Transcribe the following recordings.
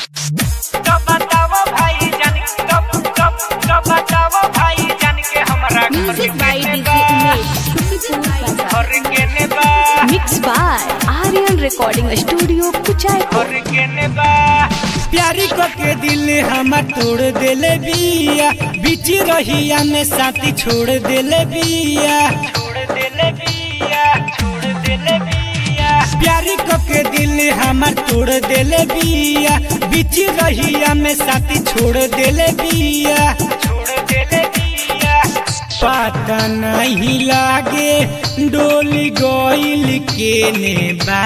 तो बताओ भाई जान तो बताओ भाई जान के हमरा Music by DJ Umesh. घर के नेबा Mixed by Aryan Recording Studio, Kuchaipur. घर के नेबा प्यारी को के दिल हम तोड़ देले बिया बीच रहिया में साथी छोड़ देले बिया प्यारी को के दिल हमर तोड़ देले बिया बीच रहिया में साथी छोड़ देले बिया पता नहीं लागे डोली गोइल के नेबा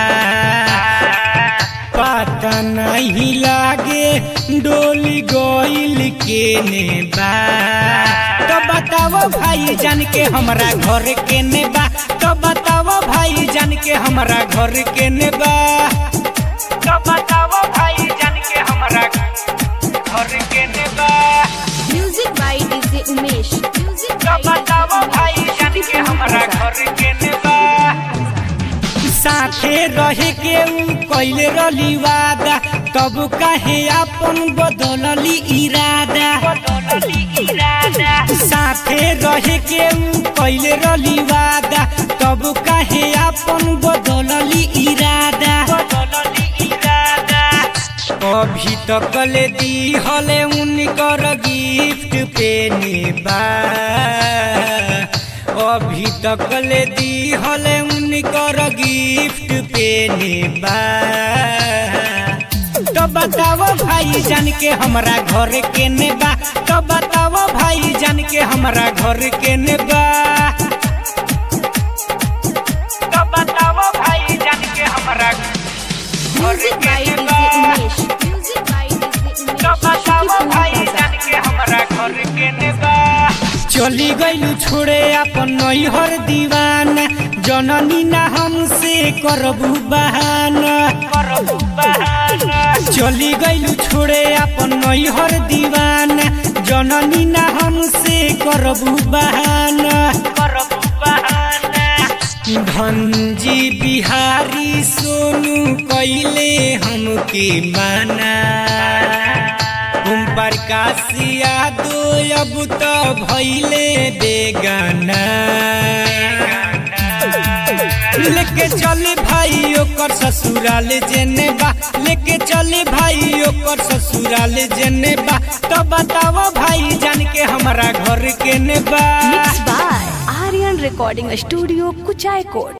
पता नहीं लागे डोली गोइल के नेबा तो बताओ भाई जान के हमरा घर के नेबा तो बताओ भाई जान के हमरा घर के नेबा तो बताओ भाई जान के हमरा घर के नेबा Music by DJ Umesh. तो बताओ भाई जान के हमरा घर के नेबा साथे रहे के उ कइले रली वादा तब काहे अपन बदलली इरादा साथे रहे के उ कइले रली वादा तब काहे अपन बदलली इरादा अभी तक ले दी हले उनकर गिफ्ट पे नेबा अभी तक ले दी हले उनकर गिफ्ट पे नेबा तो बताओ भाई जान के हमरा घर के नेबा तो बताओ भाई जान के हमरा घर के नेबा तो बताओ भाई जान के हमरा Music by DJ Umesh. Music by DJ Umesh. तो बताओ भाई जान के हमरा घर के नेबा चली गइलू छोड़े अपन नैहर दीवाना जननी ना हमसे करबू बहाना चली गइलू छोड़े अपन नैहर दीवाना जननी ना हमसे करबू बहाना धनजी बिहारी सोनू कइले हमके माना तुम प्रकाश यादो अब तो भइले बेगाना लेके चले भाई ओकर ससुराल जेनेबा लेके चले भाई ओकर ससुराल जेनेबा तो बताओ भाई जान के हमरा घर के नेबा Mixed by Aryan Recording Studio, Kuchaipur.